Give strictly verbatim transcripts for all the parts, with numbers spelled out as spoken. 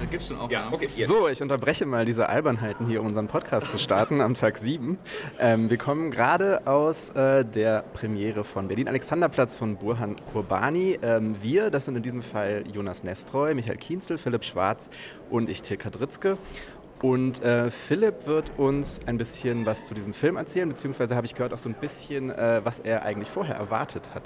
Gibst du einen Ja, okay. Jetzt. So, ich unterbreche mal diese Albernheiten hier, um unseren Podcast zu starten am Tag sieben. Ähm, wir kommen gerade aus äh, der Premiere von Berlin-Alexanderplatz von Burhan Kurbani. Ähm, wir, das sind in diesem Fall Jonas Nestroy, Michael Kienzel, Philipp Schwarz und ich, Till Kadritzke. Und äh, Philipp wird uns ein bisschen was zu diesem Film erzählen, beziehungsweise habe ich gehört auch so ein bisschen, äh, was er eigentlich vorher erwartet hat.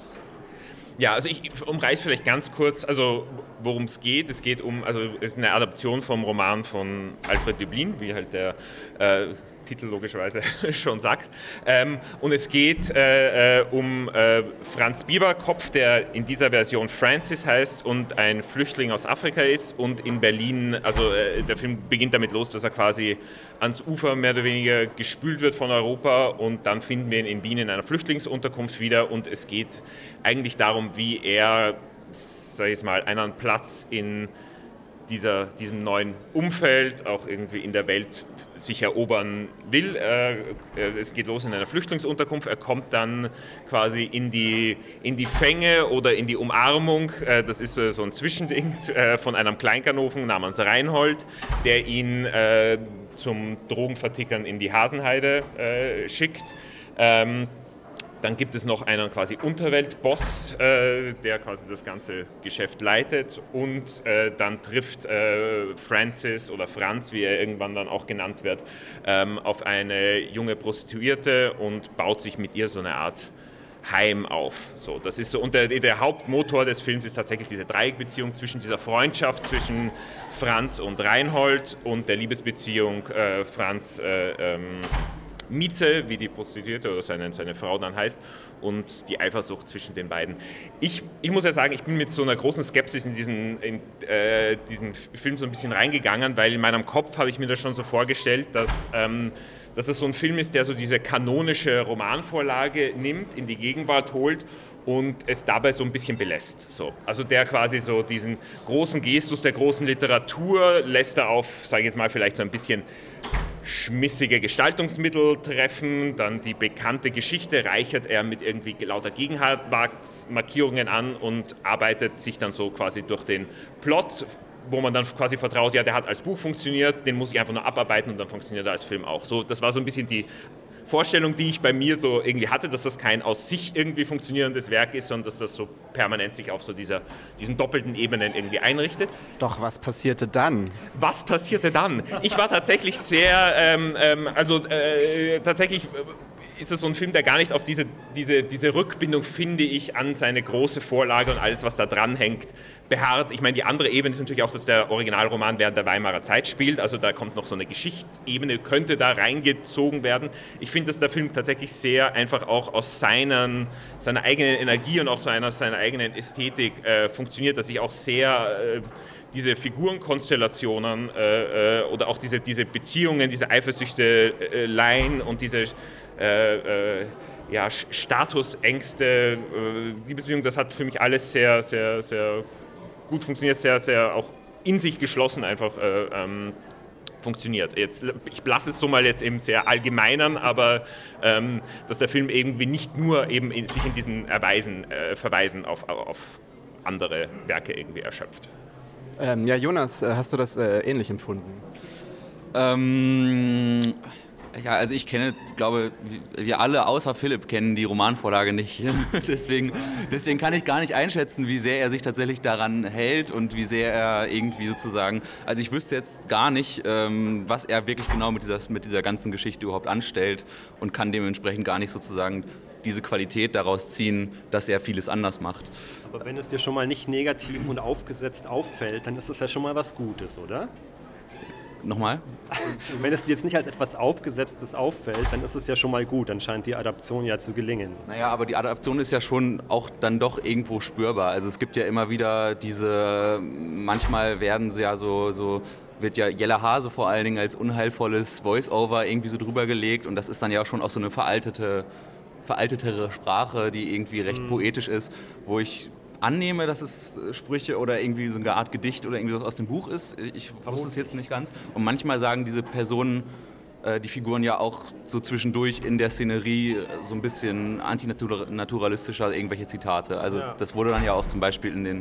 Ja, also ich umreiße vielleicht ganz kurz, also worum es geht. Es geht um, also es ist eine Adaption vom Roman von Alfred Döblin, wie halt der äh, Titel logischerweise schon sagt. Ähm, und es geht äh, äh, um äh, Franz Bieberkopf, der in dieser Version Francis heißt und ein Flüchtling aus Afrika ist und in Berlin, also äh, der Film beginnt damit los, dass er quasi ans Ufer mehr oder weniger gespült wird von Europa und dann finden wir ihn in Wien in einer Flüchtlingsunterkunft wieder und es geht eigentlich darum, wie er, sag ich mal, einen Platz in Dieser, diesem neuen Umfeld, auch irgendwie in der Welt sich erobern will. Äh, es geht los in einer Flüchtlingsunterkunft, er kommt dann quasi in die, in die Fänge oder in die Umarmung, äh, das ist so ein Zwischending, äh, von einem Kleinganoven namens Reinhold, der ihn äh, zum Drogenvertickern in die Hasenheide äh, schickt. Ähm, Dann gibt es noch einen quasi Unterweltboss, äh, der quasi das ganze Geschäft leitet und äh, dann trifft äh, Francis oder Franz, wie er irgendwann dann auch genannt wird, ähm, auf eine junge Prostituierte und baut sich mit ihr so eine Art Heim auf. So, das ist so, und der, der Hauptmotor des Films ist tatsächlich diese Dreieckbeziehung zwischen dieser Freundschaft zwischen Franz und Reinhold und der Liebesbeziehung äh, Franz äh, ähm, Mieze, wie die Prostituierte oder seine, seine Frau dann heißt, und die Eifersucht zwischen den beiden. Ich, ich muss ja sagen, ich bin mit so einer großen Skepsis in diesen, in, äh, diesen Film so ein bisschen reingegangen, weil in meinem Kopf habe ich mir das schon so vorgestellt, dass, ähm, dass es so ein Film ist, der so diese kanonische Romanvorlage nimmt, in die Gegenwart holt und es dabei so ein bisschen belässt. So. Also der quasi so diesen großen Gestus der großen Literatur lässt er auf, sage ich jetzt mal, vielleicht so ein bisschen schmissige Gestaltungsmittel treffen, dann die bekannte Geschichte reichert er mit irgendwie lauter Gegenwartsmarkierungen an und arbeitet sich dann so quasi durch den Plot, wo man dann quasi vertraut, ja, der hat als Buch funktioniert, den muss ich einfach nur abarbeiten und dann funktioniert er als Film auch. So, das war so ein bisschen die Vorstellung, die ich bei mir so irgendwie hatte, dass das kein aus sich irgendwie funktionierendes Werk ist, sondern dass das so permanent sich auf so dieser, diesen doppelten Ebenen irgendwie einrichtet. Doch was passierte dann? Was passierte dann? Ich war tatsächlich sehr, ähm, ähm, also äh, tatsächlich ist es so ein Film, der gar nicht auf diese, diese, diese Rückbindung, finde ich, an seine große Vorlage und alles, was da dran hängt, beharrt. Ich meine, die andere Ebene ist natürlich auch, dass der Originalroman während der Weimarer Zeit spielt, also da kommt noch so eine Geschichtsebene, könnte da reingezogen werden. Ich finde, dass der Film tatsächlich sehr einfach auch aus seinen, seiner eigenen Energie und auch so einer, seiner eigenen Ästhetik äh, funktioniert, dass ich auch sehr... Äh, diese Figurenkonstellationen äh, äh, oder auch diese, diese Beziehungen, diese Eifersüchteleien und diese äh, äh, ja, Statusängste, äh, Liebesbeziehungen, das hat für mich alles sehr, sehr, sehr gut funktioniert, sehr, sehr auch in sich geschlossen einfach äh, ähm, funktioniert. Jetzt, ich lasse es so mal jetzt eben sehr allgemeinern, aber ähm, dass der Film irgendwie nicht nur eben in, sich in diesen Erweisen, äh, Verweisen auf, auf andere Werke irgendwie erschöpft. Ähm, ja, Jonas, hast du das äh, ähnlich empfunden? Ähm, ja, also ich kenne, glaube, wir alle außer Philipp kennen die Romanvorlage nicht. deswegen, deswegen kann ich gar nicht einschätzen, wie sehr er sich tatsächlich daran hält und wie sehr er irgendwie sozusagen, also ich wüsste jetzt gar nicht, ähm, was er wirklich genau mit dieser, mit dieser ganzen Geschichte überhaupt anstellt und kann dementsprechend gar nicht sozusagen diese Qualität daraus ziehen, dass er vieles anders macht. Aber wenn es dir schon mal nicht negativ und aufgesetzt auffällt, dann ist es ja schon mal was Gutes, oder? Nochmal? Wenn es dir jetzt nicht als etwas Aufgesetztes auffällt, dann ist es ja schon mal gut, dann scheint die Adaption ja zu gelingen. Naja, aber die Adaption ist ja schon auch dann doch irgendwo spürbar. Also es gibt ja immer wieder diese, manchmal werden sie ja so, so wird ja Jella Hase vor allen Dingen als unheilvolles Voice-Over irgendwie so drüber gelegt und das ist dann ja schon auch so eine veraltete, veraltetere Sprache, die irgendwie recht mhm. poetisch ist, wo ich annehme, dass es Sprüche oder irgendwie so eine Art Gedicht oder irgendwie was aus dem Buch ist. Ich wusste es jetzt nicht ganz. Und manchmal sagen diese Personen, äh, die Figuren ja auch so zwischendurch in der Szenerie so ein bisschen antinaturalistischer irgendwelche Zitate. Also ja. Das wurde dann ja auch zum Beispiel in den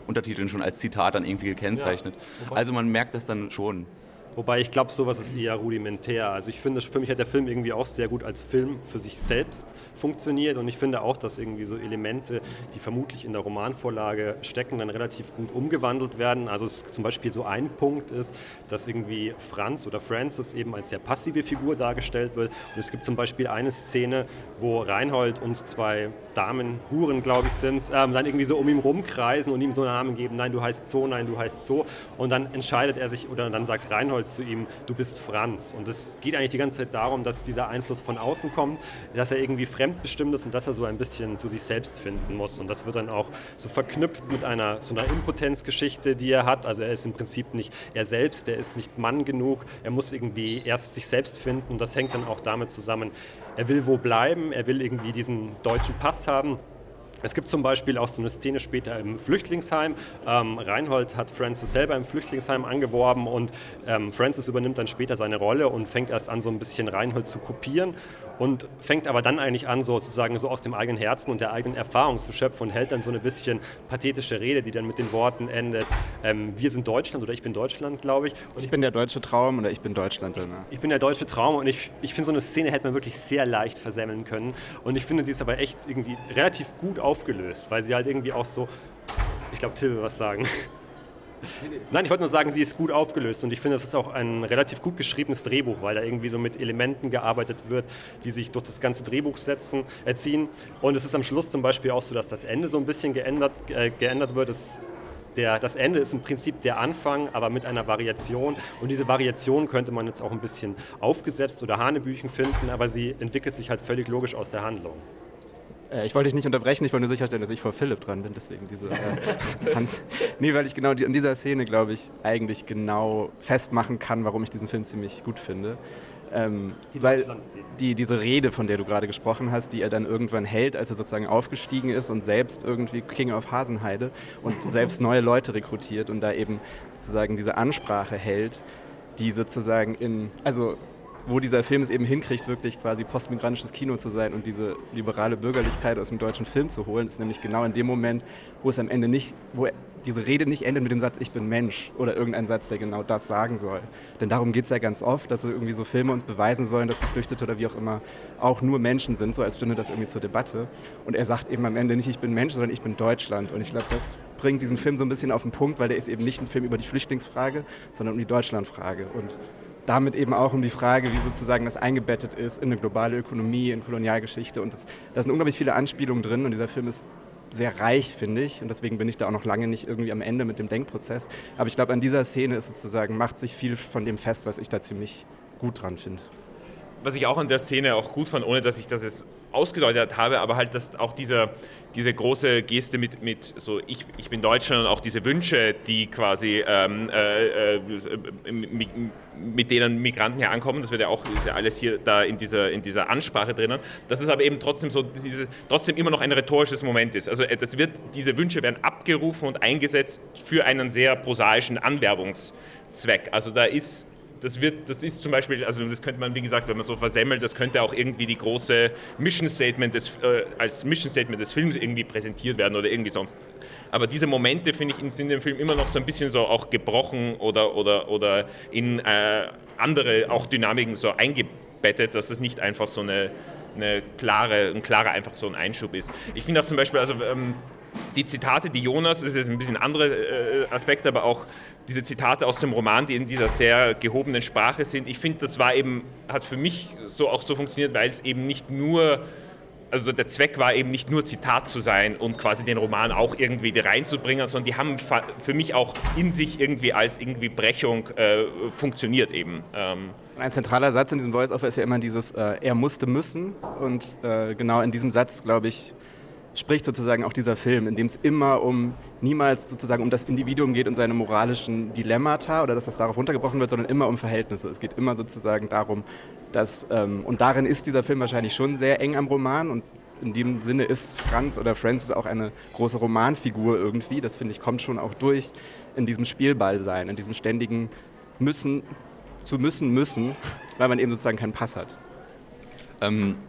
Untertiteln schon als Zitat dann irgendwie gekennzeichnet. Ja. Also man merkt das dann schon. Wobei ich glaube, sowas ist eher rudimentär. Also ich finde, für mich hat der Film irgendwie auch sehr gut als Film für sich selbst funktioniert und ich finde auch, dass irgendwie so Elemente, die vermutlich in der Romanvorlage stecken, dann relativ gut umgewandelt werden. Also es zum Beispiel so ein Punkt ist, dass irgendwie Franz oder Francis eben als sehr passive Figur dargestellt wird und es gibt zum Beispiel eine Szene, wo Reinhold und zwei Damen, Huren glaube ich sind es, ähm, dann irgendwie so um ihn rumkreisen und ihm so einen Namen geben, nein, du heißt so, nein, du heißt so und dann entscheidet er sich oder dann sagt Reinhold zu ihm, du bist Franz und es geht eigentlich die ganze Zeit darum, dass dieser Einfluss von außen kommt, dass er irgendwie fremdbestimmt ist und dass er so ein bisschen zu sich selbst finden muss und das wird dann auch so verknüpft mit einer so einer Impotenzgeschichte, die er hat, also er ist im Prinzip nicht er selbst, er ist nicht Mann genug, er muss irgendwie erst sich selbst finden und das hängt dann auch damit zusammen, er will wo bleiben, er will irgendwie diesen deutschen Pass haben. Es gibt zum Beispiel auch so eine Szene später im Flüchtlingsheim. Ähm, Reinhold hat Francis selber im Flüchtlingsheim angeworben und ähm, Francis übernimmt dann später seine Rolle und fängt erst an, so ein bisschen Reinhold zu kopieren und fängt aber dann eigentlich an, sozusagen so aus dem eigenen Herzen und der eigenen Erfahrung zu schöpfen und hält dann so eine bisschen pathetische Rede, die dann mit den Worten endet, ähm, wir sind Deutschland oder ich bin Deutschland, glaube ich. Und ich bin der deutsche Traum oder ich bin Deutschland. Oder? Ich bin der deutsche Traum und ich, ich finde, so eine Szene hätte man wirklich sehr leicht versemmeln können und ich finde, sie ist aber echt irgendwie relativ gut aufgelöst, weil sie halt irgendwie auch so, ich glaube, Till will was sagen. Nein, ich wollte nur sagen, sie ist gut aufgelöst und ich finde, das ist auch ein relativ gut geschriebenes Drehbuch, weil da irgendwie so mit Elementen gearbeitet wird, die sich durch das ganze Drehbuch setzen, äh, ziehen. Und es ist am Schluss zum Beispiel auch so, dass das Ende so ein bisschen geändert, äh, geändert wird. Es, der, das Ende ist im Prinzip der Anfang, aber mit einer Variation. Und diese Variation könnte man jetzt auch ein bisschen aufgesetzt oder Hanebüchen finden, aber sie entwickelt sich halt völlig logisch aus der Handlung. Ich wollte dich nicht unterbrechen, ich wollte nur sicherstellen, dass ich vor Philipp dran bin, deswegen diese äh, Hans. Nee, weil ich genau die, in dieser Szene, glaube ich, eigentlich genau festmachen kann, warum ich diesen Film ziemlich gut finde. Ähm, die weil die, diese Rede, von der du gerade gesprochen hast, die er dann irgendwann hält, als er sozusagen aufgestiegen ist und selbst irgendwie King of Hasenheide und selbst neue Leute rekrutiert und da eben sozusagen diese Ansprache hält, die sozusagen in, also wo dieser Film es eben hinkriegt, wirklich quasi postmigrantisches Kino zu sein und diese liberale Bürgerlichkeit aus dem deutschen Film zu holen, ist nämlich genau in dem Moment, wo es am Ende nicht, wo diese Rede nicht endet mit dem Satz, ich bin Mensch oder irgendein Satz, der genau das sagen soll. Denn darum geht es ja ganz oft, dass so irgendwie so Filme uns beweisen sollen, dass Geflüchtete oder wie auch immer auch nur Menschen sind, so als stünde das irgendwie zur Debatte. Und er sagt eben am Ende nicht, ich bin Mensch, sondern ich bin Deutschland. Und ich glaube, das bringt diesen Film so ein bisschen auf den Punkt, weil der ist eben nicht ein Film über die Flüchtlingsfrage, sondern um die Deutschlandfrage. Und damit eben auch um die Frage, wie sozusagen das eingebettet ist in eine globale Ökonomie, in Kolonialgeschichte. Und das, da sind unglaublich viele Anspielungen drin und dieser Film ist sehr reich, finde ich. Und deswegen bin ich da auch noch lange nicht irgendwie am Ende mit dem Denkprozess. Aber ich glaube, an dieser Szene ist sozusagen, macht sich viel von dem fest, was ich da ziemlich gut dran finde. Was ich auch an der Szene auch gut fand, ohne dass ich das jetzt ausgedeutet habe, aber halt, dass auch dieser, diese große Geste mit, mit so ich, ich bin Deutschland und auch diese Wünsche, die quasi ähm, äh, mit, mit denen Migranten hier ankommen, das wird ja auch, ist ja alles hier da in dieser, in dieser Ansprache drinnen, dass es aber eben trotzdem so diese, trotzdem immer noch ein rhetorisches Moment ist. Also das wird, diese Wünsche werden abgerufen und eingesetzt für einen sehr prosaischen Anwerbungszweck. Also da ist Das, wird, das ist zum Beispiel, also das könnte man, wie gesagt, wenn man so versemmelt, das könnte auch irgendwie die große Mission Statement des, äh, als Mission Statement des Films irgendwie präsentiert werden oder irgendwie sonst. Aber diese Momente, finde ich, sind im Film immer noch so ein bisschen so auch gebrochen oder, oder, oder in äh, andere auch Dynamiken so eingebettet, dass es nicht einfach so eine, eine klare, ein klarer einfach so ein Einschub ist. Ich finde auch zum Beispiel, also ähm, die Zitate, die Jonas, das ist jetzt ein bisschen andere äh, Aspekt, aber auch diese Zitate aus dem Roman, die in dieser sehr gehobenen Sprache sind, ich finde, das war eben, hat für mich so auch so funktioniert, weil es eben nicht nur, also der Zweck war eben nicht nur Zitat zu sein und quasi den Roman auch irgendwie reinzubringen, sondern die haben für mich auch in sich irgendwie als irgendwie Brechung äh, funktioniert eben. Ähm. Ein zentraler Satz in diesem Voice-Over ist ja immer dieses, äh, er musste müssen und äh, genau in diesem Satz, glaube ich, spricht sozusagen auch dieser Film, in dem es immer um, niemals sozusagen um das Individuum geht und seine moralischen Dilemmata oder dass das darauf runtergebrochen wird, sondern immer um Verhältnisse. Es geht immer sozusagen darum, dass, ähm, und darin ist dieser Film wahrscheinlich schon sehr eng am Roman und in dem Sinne ist Franz oder Francis auch eine große Romanfigur irgendwie, das finde ich kommt schon auch durch in diesem Spielballsein, in diesem ständigen Müssen, zu müssen, müssen, weil man eben sozusagen keinen Pass hat. Ähm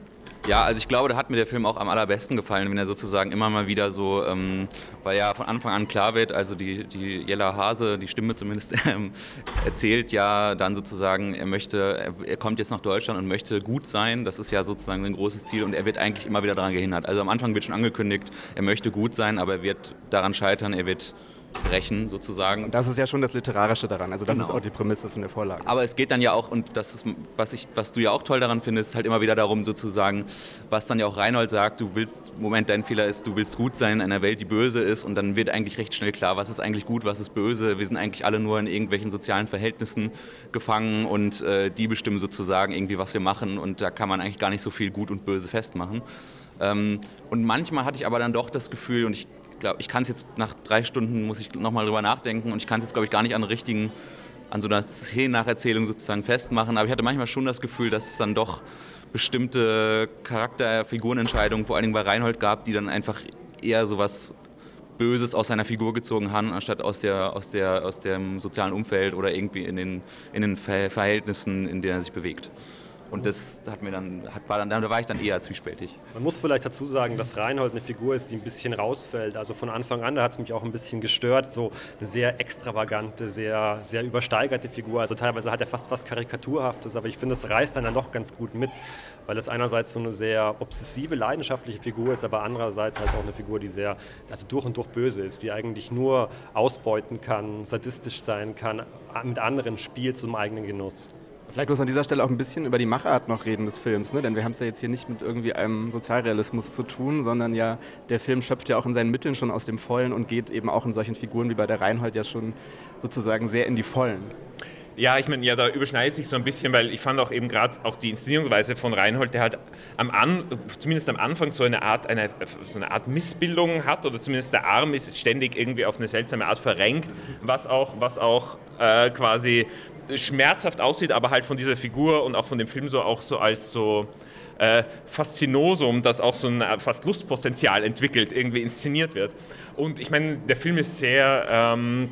Ja, also ich glaube, da hat mir der Film auch am allerbesten gefallen, wenn er sozusagen immer mal wieder so, ähm, weil ja von Anfang an klar wird, also die, die Jella Hase, die Stimme zumindest, ähm, erzählt ja dann sozusagen, er möchte, er, er kommt jetzt nach Deutschland und möchte gut sein, das ist ja sozusagen ein großes Ziel und er wird eigentlich immer wieder daran gehindert. Also am Anfang wird schon angekündigt, er möchte gut sein, aber er wird daran scheitern, er wird brechen sozusagen. Und das ist ja schon das Literarische daran, also das Genau. ist auch die Prämisse von der Vorlage. Aber es geht dann ja auch, und das ist, was, ich, was du ja auch toll daran findest, halt immer wieder darum sozusagen, was dann ja auch Reinhold sagt, du willst, Moment, dein Fehler ist, du willst gut sein in einer Welt, die böse ist und dann wird eigentlich recht schnell klar, was ist eigentlich gut, was ist böse, wir sind eigentlich alle nur in irgendwelchen sozialen Verhältnissen gefangen und äh, die bestimmen sozusagen irgendwie, was wir machen und da kann man eigentlich gar nicht so viel gut und böse festmachen. Ähm, und manchmal hatte ich aber dann doch das Gefühl, und ich Ich glaube, ich kann es jetzt nach drei Stunden, muss ich nochmal drüber nachdenken und ich kann es jetzt, glaube ich, gar nicht an richtigen, an so einer Szenennacherzählung sozusagen festmachen, aber ich hatte manchmal schon das Gefühl, dass es dann doch bestimmte Charakter-Figurenentscheidungen, vor allen Dingen bei Reinhold gab, die dann einfach eher so was Böses aus seiner Figur gezogen haben, anstatt aus, der, aus, der, aus dem sozialen Umfeld oder irgendwie in den, in den Verhältnissen, in denen er sich bewegt. Und das hat mir dann, hat, war dann, da war ich dann eher zwiespältig. Man muss vielleicht dazu sagen, dass Reinhold eine Figur ist, die ein bisschen rausfällt. Also von Anfang an, da hat es mich auch ein bisschen gestört. So eine sehr extravagante, sehr, sehr übersteigerte Figur. Also teilweise hat er fast was Karikaturhaftes, aber ich finde, es reißt dann doch ganz gut mit, weil es einerseits so eine sehr obsessive, leidenschaftliche Figur ist, aber andererseits halt auch eine Figur, die sehr, also durch und durch böse ist, die eigentlich nur ausbeuten kann, sadistisch sein kann, mit anderen spielt zum eigenen Genuss. Vielleicht muss man an dieser Stelle auch ein bisschen über die Machart noch reden des Films, ne? Denn wir haben es ja jetzt hier nicht mit irgendwie einem Sozialrealismus zu tun, sondern ja, der Film schöpft ja auch in seinen Mitteln schon aus dem Vollen und geht eben auch in solchen Figuren wie bei der Reinhold ja schon sozusagen sehr in die Vollen. Ja, ich meine, ja, da überschneidet sich so ein bisschen, weil ich fand auch eben gerade auch die Inszenierungsweise von Reinhold, der halt am An, zumindest am Anfang so eine Art, eine, so eine Art Missbildung hat oder zumindest der Arm ist ständig irgendwie auf eine seltsame Art verrenkt, was auch, was auch äh, quasi schmerzhaft aussieht, aber halt von dieser Figur und auch von dem Film so auch so als so äh, Faszinosum, das auch so ein fast Lustpotenzial entwickelt, irgendwie inszeniert wird. Und ich meine, der Film ist sehr, ähm,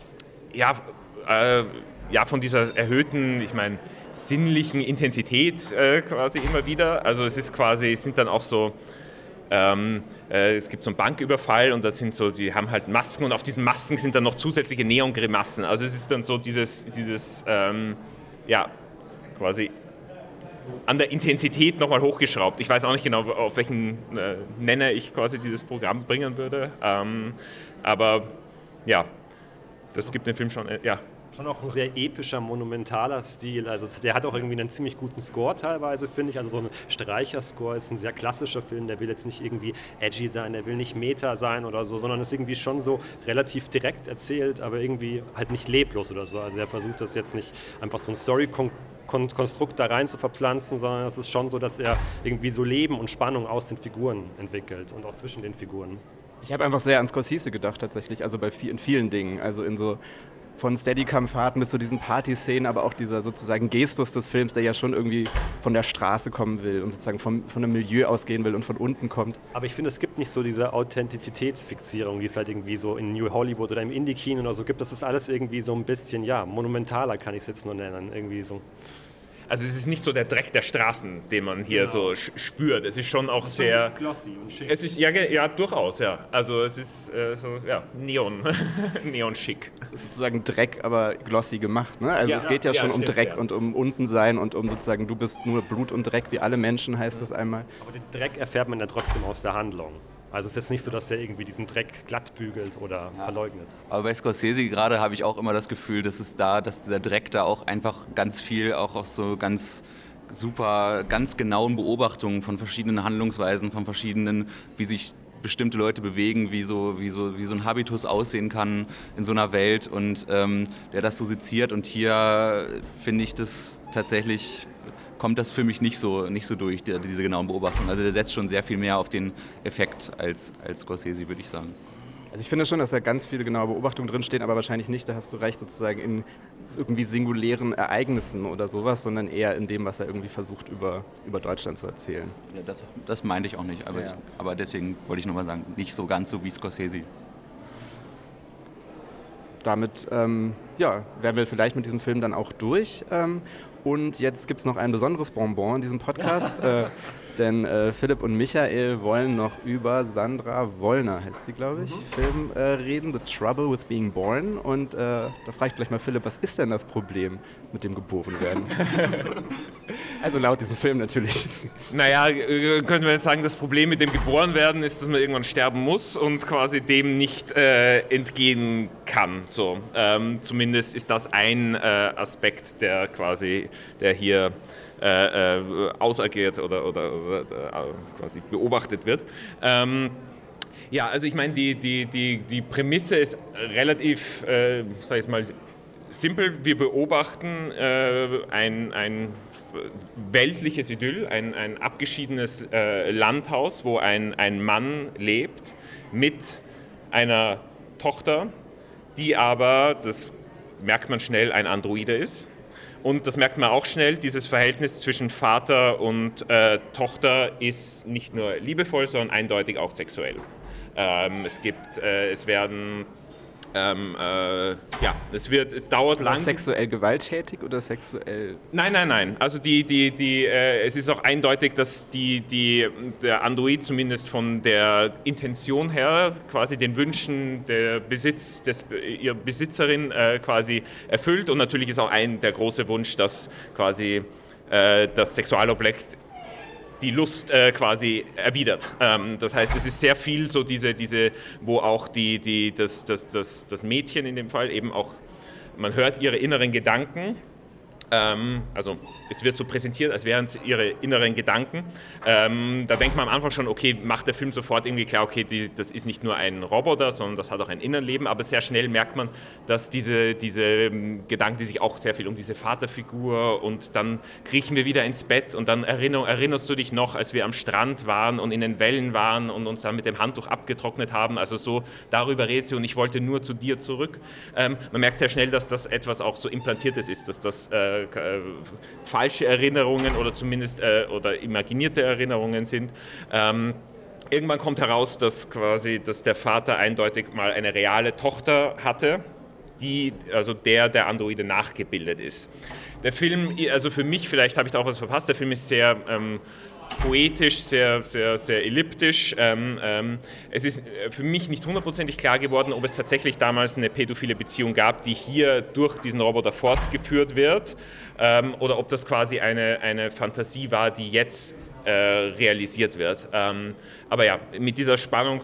ja, äh, ja, von dieser erhöhten, ich meine, sinnlichen Intensität äh, quasi immer wieder. Also es ist quasi, es sind dann auch so, ähm, äh, es gibt so einen Banküberfall und da sind so, die haben halt Masken und auf diesen Masken sind dann noch zusätzliche Neongrimassen. Also es ist dann so dieses, dieses ähm, ja, quasi an der Intensität nochmal hochgeschraubt. Ich weiß auch nicht genau, auf welchen äh, Nenner ich quasi dieses Programm bringen würde. Ähm, aber ja, das gibt den Film schon, äh, ja. Schon auch ein sehr epischer, monumentaler Stil. Also der hat auch irgendwie einen ziemlich guten Score teilweise, finde ich. Also so ein Streicherscore ist ein sehr klassischer Film. Der will jetzt nicht irgendwie edgy sein, der will nicht Meta sein oder so, sondern ist irgendwie schon so relativ direkt erzählt, aber irgendwie halt nicht leblos oder so. Also er versucht das jetzt nicht einfach so ein Story-Konstrukt da rein zu verpflanzen, sondern es ist schon so, dass er irgendwie so Leben und Spannung aus den Figuren entwickelt und auch zwischen den Figuren. Ich habe einfach sehr an Scorsese gedacht tatsächlich, also bei in vielen Dingen, also in so von Steadicam-Fahrten bis zu diesen Partyszenen, aber auch dieser sozusagen Gestus des Films, der ja schon irgendwie von der Straße kommen will und sozusagen vom, von einem Milieu ausgehen will und von unten kommt. Aber ich finde, es gibt nicht so diese Authentizitätsfixierung, die es halt irgendwie so in New Hollywood oder im Indie-Kino oder so gibt. Das ist alles irgendwie so ein bisschen, ja, monumentaler kann ich es jetzt nur nennen, irgendwie so. Also es ist nicht so der Dreck der Straßen, den man hier Genau. so spürt. Es ist schon auch ist sehr... so glossy und schick. Es ist, ja, ge- ja, durchaus, ja. Also es ist äh, so, ja, Neon, Neon-schick. Es ist sozusagen Dreck, aber glossy gemacht, ne? Also Ja, es geht ja, ja, schon um stimmt, Dreck ja. und um unten sein und um sozusagen, du bist nur Blut und Dreck wie alle Menschen, heißt das einmal. Aber den Dreck erfährt man ja trotzdem aus der Handlung. Also es ist jetzt nicht so, dass er irgendwie diesen Dreck glatt bügelt oder Ja. verleugnet. Aber bei Scorsese gerade habe ich auch immer das Gefühl, dass es da, dass dieser Dreck da auch einfach ganz viel, auch aus so ganz super, ganz genauen Beobachtungen von verschiedenen Handlungsweisen, von verschiedenen, wie sich bestimmte Leute bewegen, wie so, wie so, wie so ein Habitus aussehen kann in so einer Welt und ähm, der das so seziert. Und hier finde ich das tatsächlich, kommt das für mich nicht so, nicht so durch, die, diese genauen Beobachtungen. Also der setzt schon sehr viel mehr auf den Effekt als, als Scorsese, würde ich sagen. Also ich finde schon, dass da ganz viele genaue Beobachtungen drinstehen, aber wahrscheinlich nicht, da hast du recht, sozusagen in irgendwie singulären Ereignissen oder sowas, sondern eher in dem, was er irgendwie versucht, über, über Deutschland zu erzählen. Ja, das, das meinte ich auch nicht, aber, Ja. ich, aber deswegen wollte ich nochmal sagen, nicht so ganz so wie Scorsese. Damit ähm, ja, wären wir vielleicht mit diesem Film dann auch durch. Ähm, und jetzt gibt es noch ein besonderes Bonbon in diesem Podcast. äh, Denn äh, Philipp und Michael wollen noch über Sandra Wollner, heißt sie, glaube ich, mhm. Film äh, reden, The Trouble with Being Born. Und äh, da frage ich gleich mal Philipp, was ist denn das Problem mit dem Geborenwerden? Also laut diesem Film natürlich. Naja, könnte man jetzt sagen, das Problem mit dem Geborenwerden ist, dass man irgendwann sterben muss und quasi dem nicht äh, entgehen kann. So, ähm, zumindest ist das ein äh, Aspekt, der quasi, der hier Äh, äh, ausagiert oder, oder, oder äh, quasi beobachtet wird. Ähm, ja, also ich meine, die, die, die, die Prämisse ist relativ, äh, sag ich mal, simpel. Wir beobachten äh, ein, ein weltliches Idyll, ein, ein abgeschiedenes äh, Landhaus, wo ein, ein Mann lebt mit einer Tochter, die aber, das merkt man schnell, ein Androide ist. Und das merkt man auch schnell, dieses Verhältnis zwischen Vater und äh, Tochter ist nicht nur liebevoll, sondern eindeutig auch sexuell. Ähm, es gibt, äh, es werden, ähm, äh, ja, es wird, es dauert lang. Sexuell gewalttätig oder sexuell? Nein, nein, nein. Also die, die, die, äh, es ist auch eindeutig, dass die, die, der Android zumindest von der Intention her quasi den Wünschen der Besitz des, ihrer Besitzerin äh, quasi erfüllt. Und natürlich ist auch ein der große Wunsch, dass quasi äh, das Sexualobjekt die Lust äh, quasi erwidert. Ähm, das heißt, es ist sehr viel so diese, diese wo auch die, die, das, das, das, das Mädchen in dem Fall eben auch, man hört ihre inneren Gedanken. Ähm, also es wird so präsentiert, als wären es ihre inneren Gedanken. Ähm, da denkt man am Anfang schon, okay, macht der Film sofort irgendwie klar, okay, die, das ist nicht nur ein Roboter, sondern das hat auch ein Innenleben, aber sehr schnell merkt man, dass diese, diese Gedanken, die sich auch sehr viel um diese Vaterfigur und dann kriechen wir wieder ins Bett und dann erinner, erinnerst du dich noch, als wir am Strand waren und in den Wellen waren und uns dann mit dem Handtuch abgetrocknet haben, also so darüber redet sie und ich wollte nur zu dir zurück. Ähm, man merkt sehr schnell, dass das etwas auch so Implantiertes ist, dass das äh, Äh, falsche Erinnerungen oder zumindest äh, oder imaginierte Erinnerungen sind. Ähm, irgendwann kommt heraus, dass quasi, dass der Vater eindeutig mal eine reale Tochter hatte, die, also der der Androide nachgebildet ist. Der Film, also für mich, vielleicht habe ich da auch was verpasst, der Film ist sehr ähm, poetisch, sehr, sehr, sehr elliptisch. Ähm, ähm, es ist für mich nicht hundertprozentig klar geworden, ob es tatsächlich damals eine pädophile Beziehung gab, die hier durch diesen Roboter fortgeführt wird, ähm, oder ob das quasi eine, eine Fantasie war, die jetzt äh, realisiert wird. Ähm, aber ja, mit dieser Spannung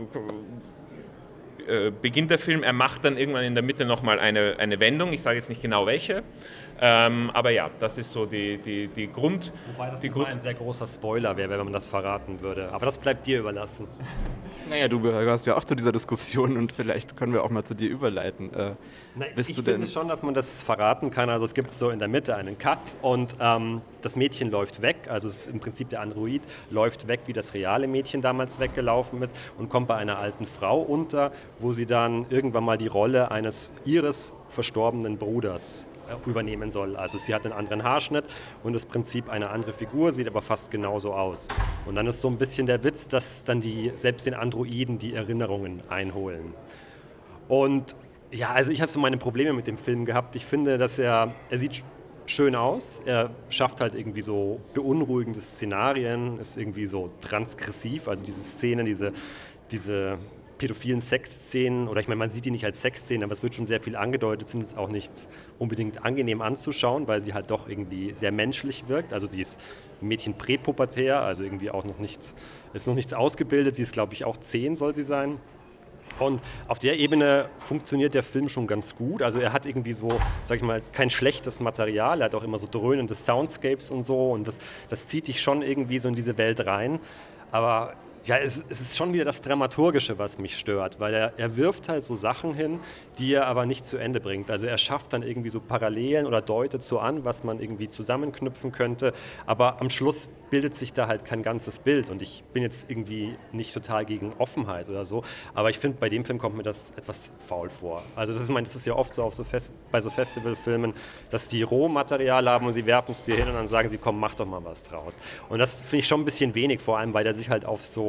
äh, beginnt der Film. Er macht dann irgendwann in der Mitte nochmal eine, eine Wendung. Ich sage jetzt nicht genau welche. Ähm, aber ja, das ist so die, die, die Grund... Wobei das die immer Grund ein sehr großer Spoiler wäre, wenn man das verraten würde. Aber das bleibt dir überlassen. Naja, du gehörst ja auch zu dieser Diskussion und vielleicht können wir auch mal zu dir überleiten. Äh, Nein, bist ich du finde denn schon, dass man das verraten kann. Also es gibt so in der Mitte einen Cut und ähm, das Mädchen läuft weg. Also es ist im Prinzip der Android läuft weg, wie das reale Mädchen damals weggelaufen ist und kommt bei einer alten Frau unter, wo sie dann irgendwann mal die Rolle eines ihres verstorbenen Bruders übernehmen soll. Also sie hat einen anderen Haarschnitt und das Prinzip eine andere Figur, sieht aber fast genauso aus. Und dann ist so ein bisschen der Witz, dass dann die, selbst den Androiden die Erinnerungen einholen. Und ja, also ich habe so meine Probleme mit dem Film gehabt. Ich finde, dass er, er sieht schön aus, er schafft halt irgendwie so beunruhigende Szenarien, ist irgendwie so transgressiv, also diese Szenen, diese, diese pädophilen Sexszenen, oder ich meine, man sieht die nicht als Sexszenen, aber es wird schon sehr viel angedeutet, sind es auch nicht unbedingt angenehm anzuschauen, weil sie halt doch irgendwie sehr menschlich wirkt. Also sie ist ein Mädchen präpubertär, also irgendwie auch noch nicht, ist noch nichts ausgebildet, sie ist glaube ich auch zehn, soll sie sein. Und auf der Ebene funktioniert der Film schon ganz gut. Also er hat irgendwie so, sag ich mal, kein schlechtes Material, er hat auch immer so dröhnende Soundscapes und so und das, das zieht dich schon irgendwie so in diese Welt rein. Aber ja, es, es ist schon wieder das Dramaturgische, was mich stört, weil er, er wirft halt so Sachen hin, die er aber nicht zu Ende bringt. Also er schafft dann irgendwie so Parallelen oder deutet so an, was man irgendwie zusammenknüpfen könnte, aber am Schluss bildet sich da halt kein ganzes Bild und ich bin jetzt irgendwie nicht total gegen Offenheit oder so, aber ich finde, bei dem Film kommt mir das etwas faul vor. Also das ist, mein, das ist ja oft so, auf so Fest, bei so Festivalfilmen, dass die Rohmaterial haben und sie werfen es dir hin und dann sagen sie, komm, mach doch mal was draus. Und das finde ich schon ein bisschen wenig, vor allem, weil der sich halt auf so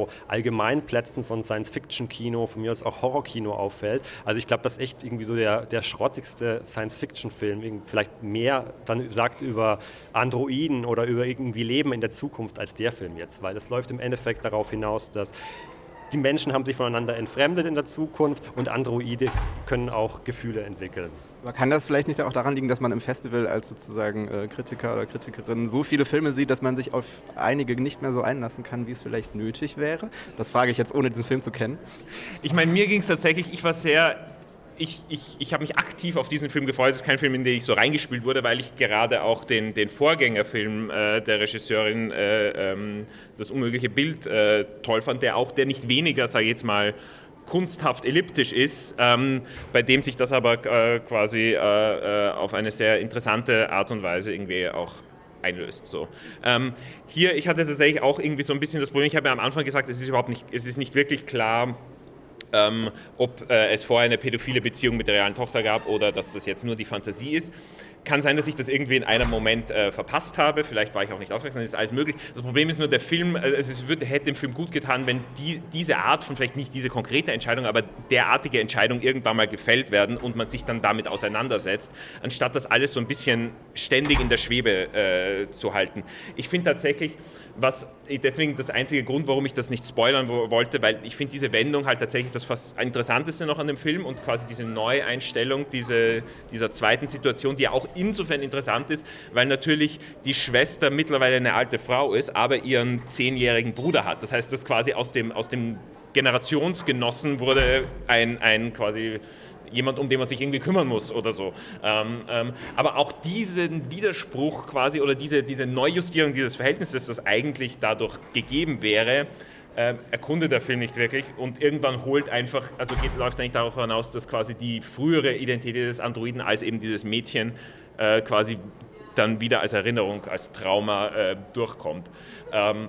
so Allgemeinplätzen von Science-Fiction-Kino, von mir aus auch Horror-Kino auffällt. Also ich glaube, das ist echt irgendwie so der, der schrottigste Science-Fiction-Film, vielleicht mehr dann sagt über Androiden oder über irgendwie Leben in der Zukunft als der Film jetzt, weil es läuft im Endeffekt darauf hinaus, dass die Menschen haben sich voneinander entfremdet in der Zukunft und Androide können auch Gefühle entwickeln. Aber kann das vielleicht nicht auch daran liegen, dass man im Festival als sozusagen äh, Kritiker oder Kritikerin so viele Filme sieht, dass man sich auf einige nicht mehr so einlassen kann, wie es vielleicht nötig wäre? Das frage ich jetzt, ohne diesen Film zu kennen. Ich meine, mir ging es tatsächlich, ich war sehr... Ich, ich, ich habe mich aktiv auf diesen Film gefreut. Es ist kein Film, in den ich so reingespielt wurde, weil ich gerade auch den, den Vorgängerfilm äh, der Regisseurin äh, ähm, Das unmögliche Bild äh, toll fand, der auch der nicht weniger, sage ich jetzt mal, kunsthaft elliptisch ist, ähm, bei dem sich das aber äh, quasi äh, äh, auf eine sehr interessante Art und Weise irgendwie auch einlöst. So. Ähm, hier, ich hatte tatsächlich auch irgendwie so ein bisschen das Problem, ich habe ja am Anfang gesagt, es ist überhaupt nicht, es ist nicht wirklich klar, Ähm, ob äh, es vorher eine pädophile Beziehung mit der realen Tochter gab oder dass das jetzt nur die Fantasie ist. Kann sein, dass ich das irgendwie in einem Moment äh, verpasst habe, vielleicht war ich auch nicht aufmerksam, das ist alles möglich. Das Problem ist nur, der Film, also es würde, hätte dem Film gut getan, wenn die, diese Art von, vielleicht nicht diese konkrete Entscheidung, aber derartige Entscheidung irgendwann mal gefällt werden und man sich dann damit auseinandersetzt, anstatt das alles so ein bisschen ständig in der Schwebe äh, zu halten. Ich finde tatsächlich, was, deswegen das einzige Grund, warum ich das nicht spoilern wollte, weil ich finde diese Wendung halt tatsächlich das fast Interessanteste noch an dem Film und quasi diese Neueinstellung diese, dieser zweiten Situation, die ja auch insofern interessant ist, weil natürlich die Schwester mittlerweile eine alte Frau ist, aber ihren zehnjährigen Bruder hat. Das heißt, dass quasi aus dem, aus dem Generationsgenossen wurde ein, ein quasi jemand, um den man sich irgendwie kümmern muss oder so. Ähm, ähm, aber auch diesen Widerspruch quasi oder diese, diese Neujustierung dieses Verhältnisses, das eigentlich dadurch gegeben wäre, äh, erkundet der Film nicht wirklich und irgendwann holt einfach, also läuft es eigentlich darauf hinaus, dass quasi die frühere Identität des Androiden als eben dieses Mädchen äh, quasi dann wieder als Erinnerung, als Trauma äh, durchkommt. Ähm,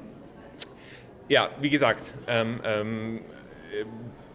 ja, wie gesagt, ähm, ähm, äh,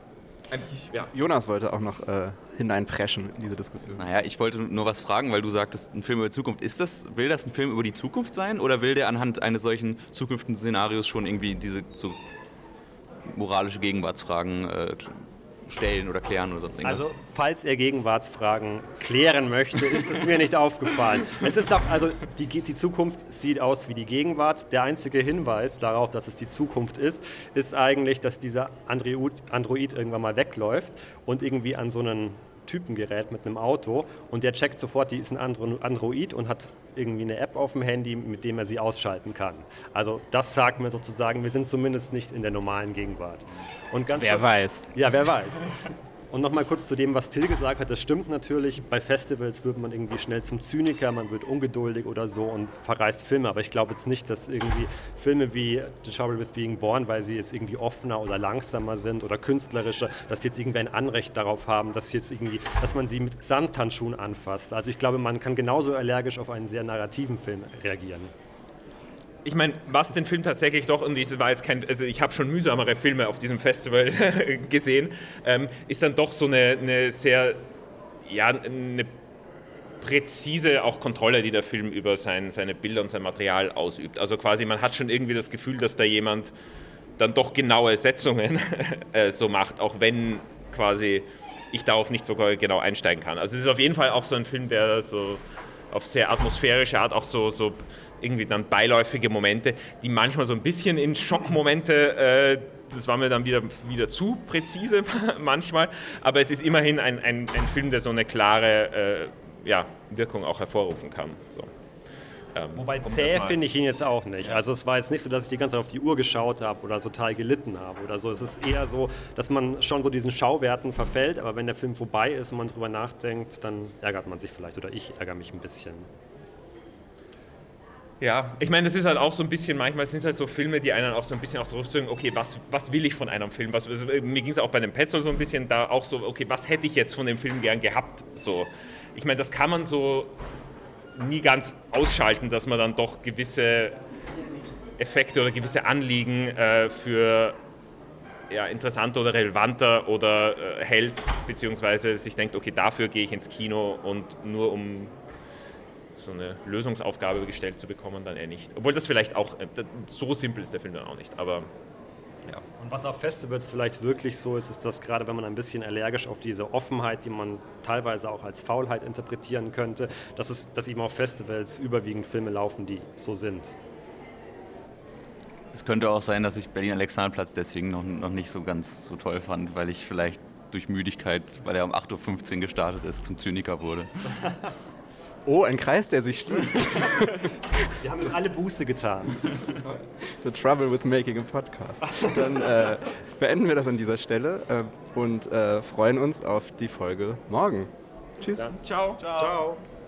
Ja. Jonas wollte auch noch äh, hineinpreschen in diese Diskussion. Naja, ich wollte nur was fragen, weil du sagtest, ein Film über die Zukunft. Ist das, will das ein Film über die Zukunft sein oder will der anhand eines solchen Zukunftsszenarios schon irgendwie diese so moralische Gegenwartsfragen äh, stellen oder klären oder sonst irgendwas? Also, falls er Gegenwartsfragen klären möchte, ist es mir nicht aufgefallen. Es ist auch, also die, die Zukunft sieht aus wie die Gegenwart. Der einzige Hinweis darauf, dass es die Zukunft ist, ist eigentlich, dass dieser Android, Android irgendwann mal wegläuft und irgendwie an so einen Typen gerät mit einem Auto und der checkt sofort, die ist ein Android und hat irgendwie eine App auf dem Handy, mit dem er sie ausschalten kann. Also das sagt mir sozusagen, wir sind zumindest nicht in der normalen Gegenwart. Und ganz wer kurz, weiß. Ja, wer weiß. Und nochmal kurz zu dem, was Till gesagt hat, das stimmt natürlich, bei Festivals wird man irgendwie schnell zum Zyniker, man wird ungeduldig oder so und verreißt Filme, aber ich glaube jetzt nicht, dass irgendwie Filme wie The Trouble with Being Born, weil sie jetzt irgendwie offener oder langsamer sind oder künstlerischer, dass sie jetzt irgendwie ein Anrecht darauf haben, dass, jetzt irgendwie, dass man sie mit Samthandschuhen anfasst. Also ich glaube, man kann genauso allergisch auf einen sehr narrativen Film reagieren. Ich meine, was den Film tatsächlich doch, und ich weiß kein, also ich habe schon mühsamere Filme auf diesem Festival gesehen, ähm, ist dann doch so eine, eine sehr, ja, eine präzise auch Kontrolle, die der Film über sein, seine Bilder und sein Material ausübt. Also quasi, man hat schon irgendwie das Gefühl, dass da jemand dann doch genaue Setzungen äh, so macht, auch wenn quasi ich darauf nicht so genau einsteigen kann. Also es ist auf jeden Fall auch so ein Film, der so auf sehr atmosphärische Art auch so, so irgendwie dann beiläufige Momente, die manchmal so ein bisschen in Schockmomente, äh, das war mir dann wieder, wieder zu präzise manchmal, aber es ist immerhin ein, ein, ein Film, der so eine klare äh, ja, Wirkung auch hervorrufen kann. So. Ähm, Wobei um zäh finde ich ihn jetzt auch nicht. Also es war jetzt nicht so, dass ich die ganze Zeit auf die Uhr geschaut habe oder total gelitten habe oder so. Es ist eher so, dass man schon so diesen Schauwerten verfällt, aber wenn der Film vorbei ist und man drüber nachdenkt, dann ärgert man sich vielleicht oder ich ärgere mich ein bisschen. Ja, ich meine, das ist halt auch so ein bisschen, manchmal sind es halt so Filme, die einen auch so ein bisschen auch zurückzügen, okay, was, was will ich von einem Film? Was, also, mir ging es auch bei dem Petzold so ein bisschen da auch so, okay, was hätte ich jetzt von dem Film gern gehabt? So. Ich meine, das kann man so nie ganz ausschalten, dass man dann doch gewisse Effekte oder gewisse Anliegen äh, für ja, interessanter oder relevanter oder äh, hält, beziehungsweise sich denkt, okay, dafür gehe ich ins Kino und nur um so eine Lösungsaufgabe gestellt zu bekommen, dann eher nicht. Obwohl das vielleicht auch, so simpel ist der Film dann auch nicht, aber Ja. Und was auf Festivals vielleicht wirklich so ist, ist, dass gerade wenn man ein bisschen allergisch auf diese Offenheit, die man teilweise auch als Faulheit interpretieren könnte, dass, es, dass eben auf Festivals überwiegend Filme laufen, die so sind. Es könnte auch sein, dass ich Berlin-Alexanderplatz deswegen noch, noch nicht so ganz so toll fand, weil ich vielleicht durch Müdigkeit, weil er um acht Uhr fünfzehn gestartet ist, zum Zyniker wurde. Oh, ein Kreis, der sich schließt. Wir haben jetzt alle Buße getan. The trouble with making a podcast. Dann äh, beenden wir das an dieser Stelle äh, und äh, freuen uns auf die Folge morgen. Tschüss. Dann ciao. Ciao.